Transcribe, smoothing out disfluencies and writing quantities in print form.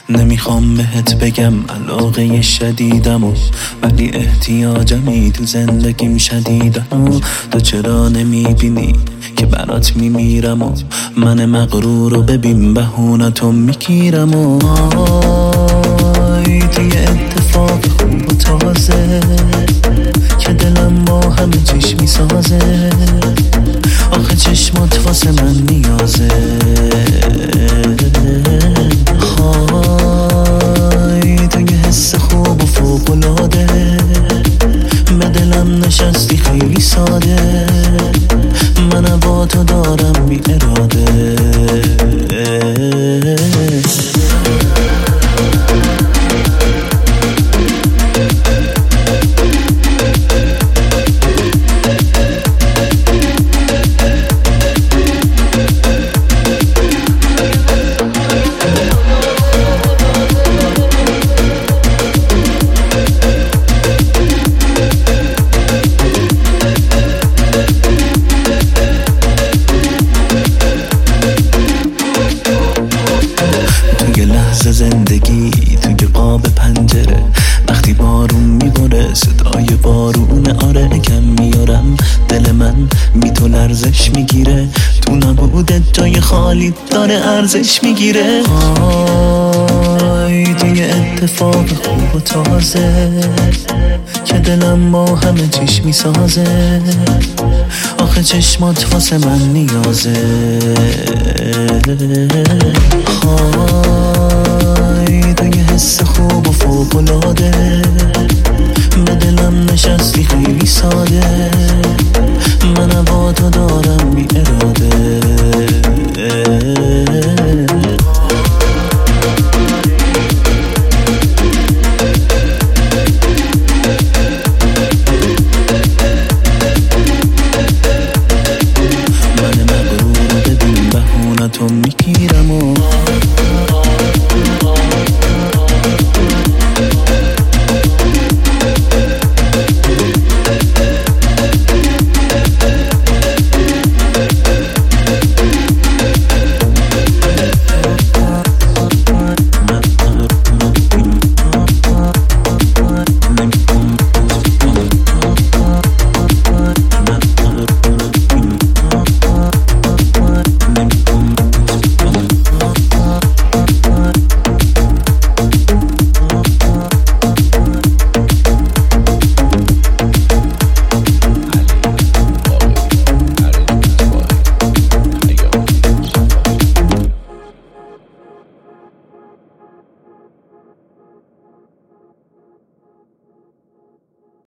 نمیخوام بهت بگم علاقه شدیدم ولی احتیاجمی تو زندگیم شدیدم تو چرا نمیبینی که برات میمیرم من مغرور رو ببین بهونتو میگیرم تو یه اتفاق خوب و تازه که دلم با همه چیش میسازه آخه چشمات واسه من نیازه تو یه حس خوب و فوق‌العاده به دلم نشستی خیلی ساده من با تو دارم بی اراده زندگی توی قاب پنجره وقتی بارون میباره صدای بارون آره کم میارم دل من بی تو لرزش میگیره تو نبودت جای خالی داره ارزش میگیره تو یه اتفاق خوب و تازه که دلم با همه چیش میسازه آخه چشمات واسه من نیازه تو یه حس خوب و فوق‌العاده به دلم نشستی خیلی ساده من با تو دارم بی اراده من مغرور رو ببین بهونتو میگیرم